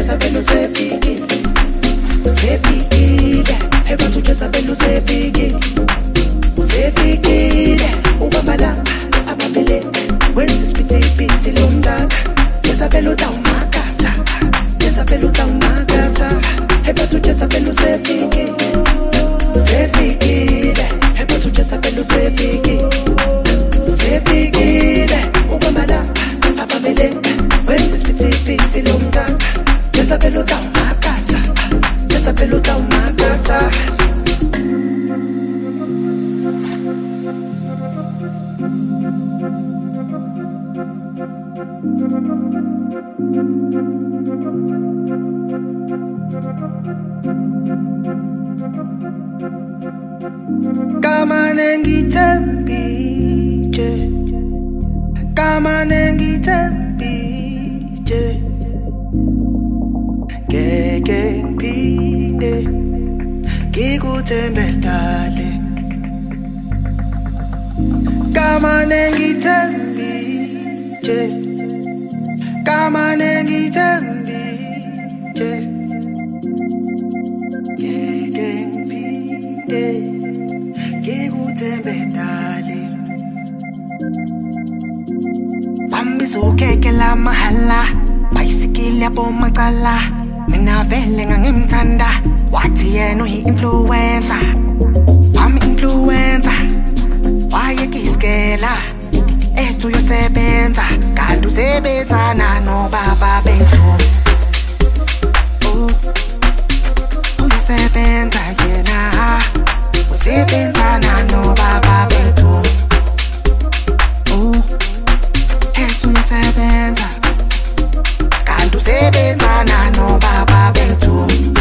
Jezabel usefikile, usefikile, hey bathu Jezabel usefikile, usefikile, ubamalanga abambele wenza isipithiphithi lomntaka. Jezabel utawumakatha, Jezabel utawumakatha, hey bathu Jezabel usefikile, usefikile, hey bathu Jezabel usefikile, usefikile, ubamalanga abambele wenza isipithiphithi lomntaka. Jezabel utawumakatha, Jezabel utawumakatha. Kamane ngithembije, kamane ngithembije, ngeke ngiphinde ngikuthembe dale. Kamane ngithembije, kamane ngithembije, ngeke ngiphinde ngikuthembe dale. Bambizokeke la mahala, bhayisikili yabo macala, mina vele ngangimthanda, wathi yena uyi-influencer, wami-influencer, wayekisikela ethu uyosebenza, kanti usebenzana nobaba bethu. Uyosebenza yena, usebenzana nobaba bethu. Ethu uyosebenza, kanti usebenzana nobaba bethu.